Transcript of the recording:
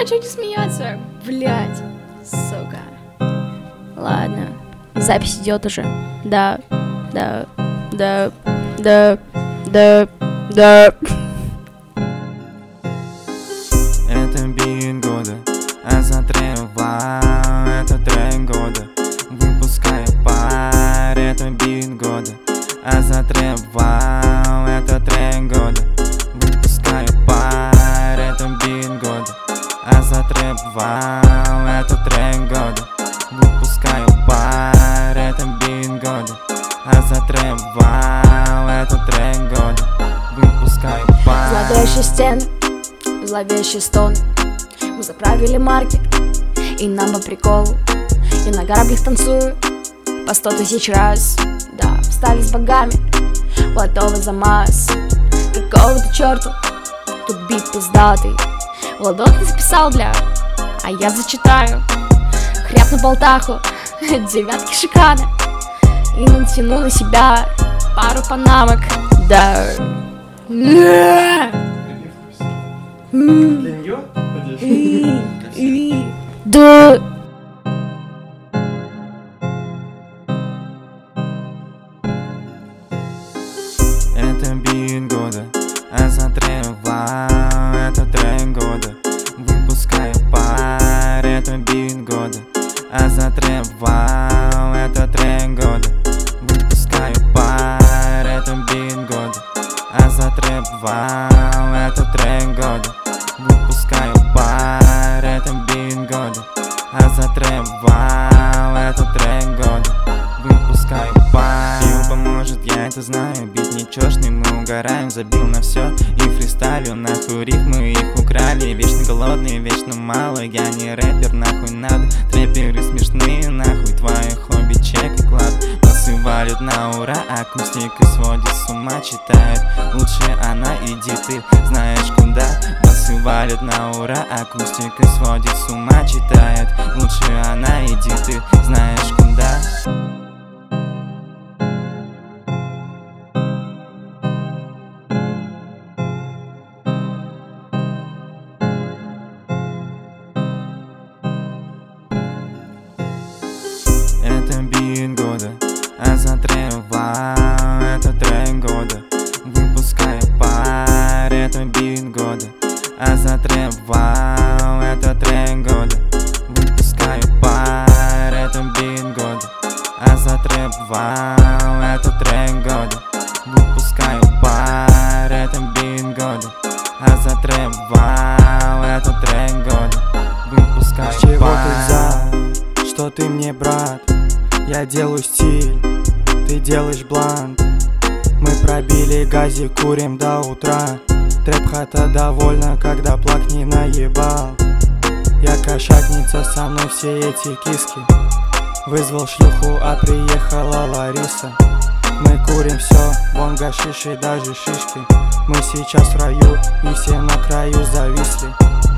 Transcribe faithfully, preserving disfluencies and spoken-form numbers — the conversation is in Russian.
чё не смеяться? Блять, сука. Ладно, запись идет уже. Да, да, да, да, да, да. Это бит года, а за тревал, это трек года. Выпускаю пар, это бит года, а за тревал, это трек года. Выпускаю пар, это бит года, а за тревал, это трек года. Выпускаю пар, это бит года, а за тревал, это трек года. Выпускаю пар. Зловещие стены, зловещий стон. Мы заправили марки, и нам по приколу. Я на граблях танцую по сто тысяч раз. Да, встали с богами, готовы за масс. Какого-то черта, тут бит пиздатый. Владок не записал, бля, а я зачитаю. Хряб на болтаху, девятки шиканы. И натяну на себя пару панамок. Да. Для нее? Да. Это бит года, а за тревал, это трек года. Выпускаю пар, это бит года, а за тревал, это трек года. Выпускаю пар, это бит года, а за тревал, это трек года. Выпускаю пар, это бит года, а за тревал, это трек года. Выпускаю пар. Пил поможет, я это знаю. Бит нечёшный, мы угораем. Забил на все и фристайлю. Нахуй рифмы их украли. Вечно голодные, вечно мало. Я не рэпер, нахуй надо. Трэперы смешные, нахуй твое хобби, чек и клад. Басы валят на ура, акустика сводит с ума. Читает лучше она, иди ты знаешь куда. Басы валят на ура, акустика сводит с ума. Читает лучше она, иди ты знаешь куда. Это бит года, а за тревал, это трек года. Выпускаю пар, это бит года, а за тревал, это трек года. Выпускаю пар, это бит года, а за тревал, это трек года. Выпускаю пар, это бит года, а за тревал, это трек года. Выпускаю С чего пар. ты взял, что ты мне брат? Я делаю стиль, ты делаешь блант. Мы пробили газик, курим до утра. Трэп-хата довольна, когда плак не наебал. Я кошатница, со мной все эти киски. Вызвал шлюху, а приехала Лариса. Мы курим все, вон гашиши, даже шишки. Мы сейчас в раю, и все на краю зависли.